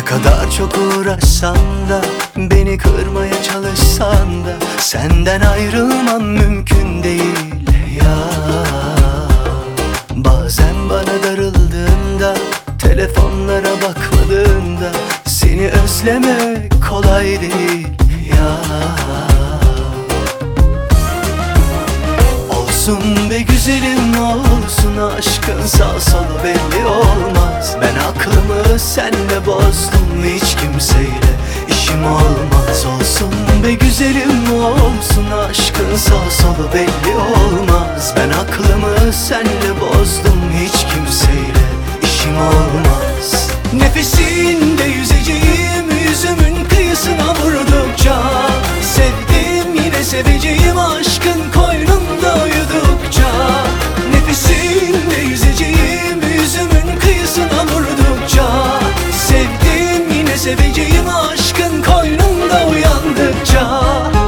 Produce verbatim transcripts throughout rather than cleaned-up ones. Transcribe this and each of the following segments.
Ne kadar çok uğraşsan da, beni kırmaya çalışsan da, senden ayrılmam mümkün değil ya. Bazen bana darıldığında, telefonlara bakmadığında, seni özlemek kolay değil ya. Olsun be güzelim olsun, aşkın sağ solu belli olmaz. Ben aklımı senle bozdum, hiç kimseyle işim olmaz. Olsun be güzelim olsun, aşkın sağ solu belli olmaz. Ben aklımı senle bozdum, hiç kimseyle işim olmaz. Nefesinde yüzeceğim, yüzümün kıyısına vurdukça, sevdim yine seveceğim, aşkın koynunda uyudukça. Nefesinde yüzeceğim, yüzümün kıyısına vurdukça, sevdim yine seveceğim, aşkın koynunda uyandıkça.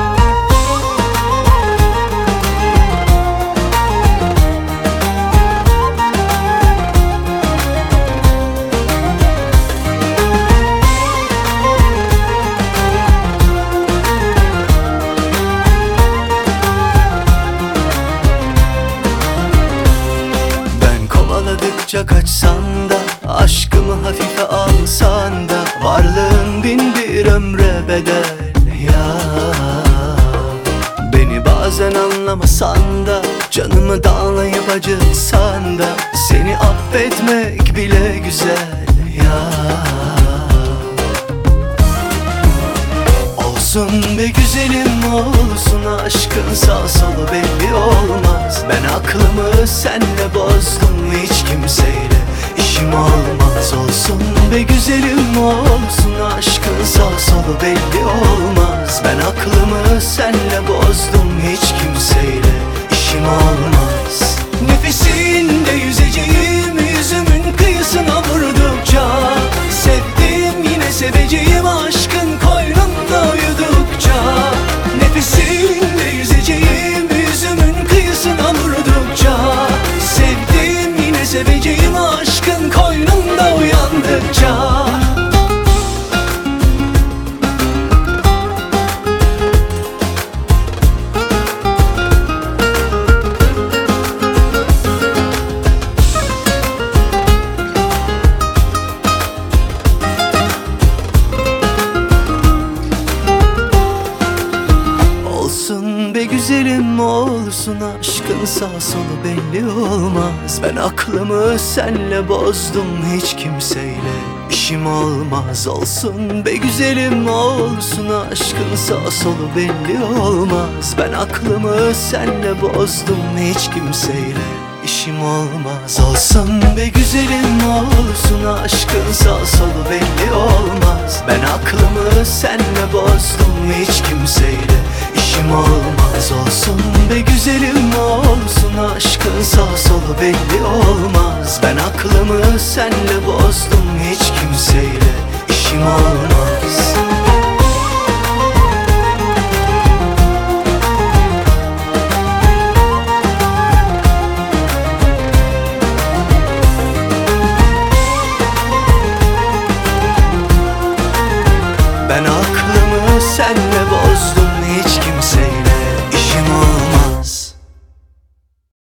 Kovaladıkça kaçsan da, aşkımı hafife alsan da, varlığın bin bir ömre bedel ya. Beni bazen anlamasan da, canımı dağlayıp acıtsan da, seni affetmek bile güzel ya. Olsun be güzelim olsun, aşkın sağ solu belli olmaz. Ben aklımı senle bozdum, hiç kimseyle işim olmaz. Olsun be güzelim olsun, aşkın sağ solu belli olmaz. Ben aklımı senle bozdum, hiç kimseyle işim olmaz. Nefesinde yüzeceğim, yüzümün kıyısına vurdukça, sevdim yine seveceğim, aşkın koynunda uyudukça. Nefesinde yüzeceğim, yüzümün kıyısına vurdukça, sevdim yine seveceğim, aşkın koynunda uyandıkça. Olsun be güzelim olsun, aşkın sağ solu belli olmaz. Ben aklımı senle bozdum, hiç kimseyle işim olmaz. Olsun be güzelim olsun, aşkın sağ solu belli olmaz. Ben aklımı senle bozdum, hiç kimseyle işim olmaz. Olsun be güzelim olsun, aşkın sağ solu belli olmaz. Ben aklımı senle bozdum, hiç kimseyle işim olmaz. Olsun be güzelim olsun, aşkın sağ solu belli olmaz. Ben aklımı senle bozdum, hiç kimseyle işim olmaz.